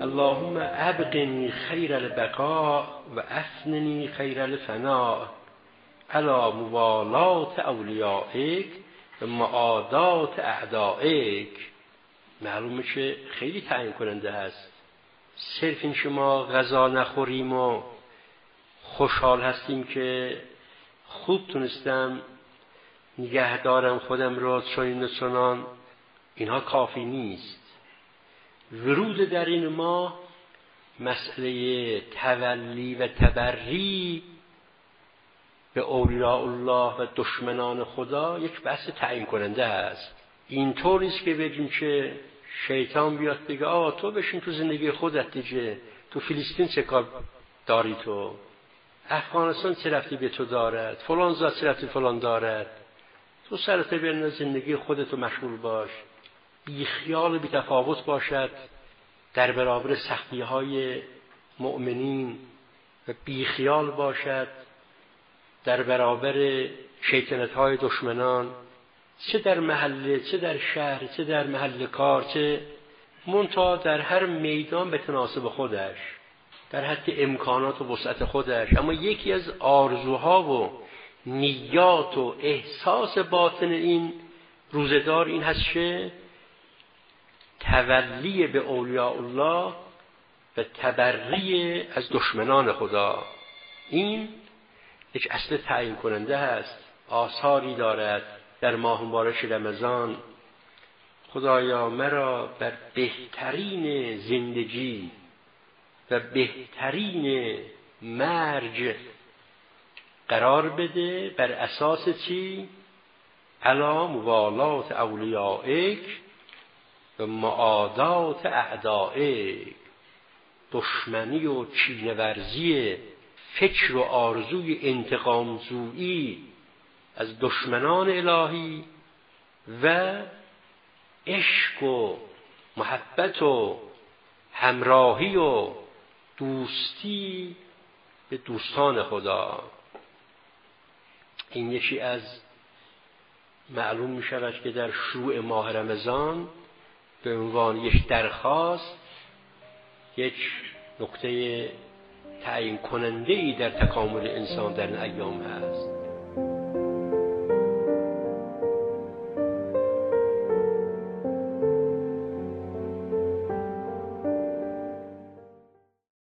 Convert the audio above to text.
اللهم ابقنی خیر البقاء و افننی خیر الفناء علی موالات اولیائک و معادات اعدائک. معلوم میشه خیلی تعیین کننده است. صرف این شما غذا نخوریم و خوشحال هستیم که خوب تونستم نگه دارم خودم را چنین و چنان، اینها کافی نیست. ورود در این ما مسئله تولی و تبری به اولیاء الله و دشمنان خدا یک بحث تعیین کننده است. اینطور نیست که بگیم که شیطان بیاد بگه آقا تو بشین تو زندگی خودت دیگه، تو فلسطین چه کار داری، تو افغانستان چه رفتی به تو دارد، فلان ذات چه رفتی فلان دارد، تو سرت بین زندگی خودتو مشغول باش، بی خیال و بی تفاوت باشد در برابر سختی های مؤمنین و بی خیال باشد در برابر شیطنت های دشمنان، چه در محله، چه در شهر، چه در محل کار، چه منتها در هر میدان به تناسب خودش، در حد امکانات و وسعت خودش. اما یکی از آرزوها و نیات و احساس باطن این روزدار این هست که تولی به اولیاء الله و تبری از دشمنان خدا. این یک اصل تعیین کننده است. آثاری دارد در ماه مبارک رمضان. خدایا مرا بر بهترین زندگی و بهترین مرج قرار بده. بر اساس چی؟ علی موالات اولیائک و معادات اعدائک. دشمنی و کینه ورزی، فکر و آرزوی انتقام جویی از دشمنان الهی و عشق و محبت و همراهی و دوستی به دوستان خدا. این یکی از معلوم می شود که در شروع ماه رمضان به عنوان یک درخواست، یک نکته تعیین کننده ای در تکامل انسان در این ایام هست.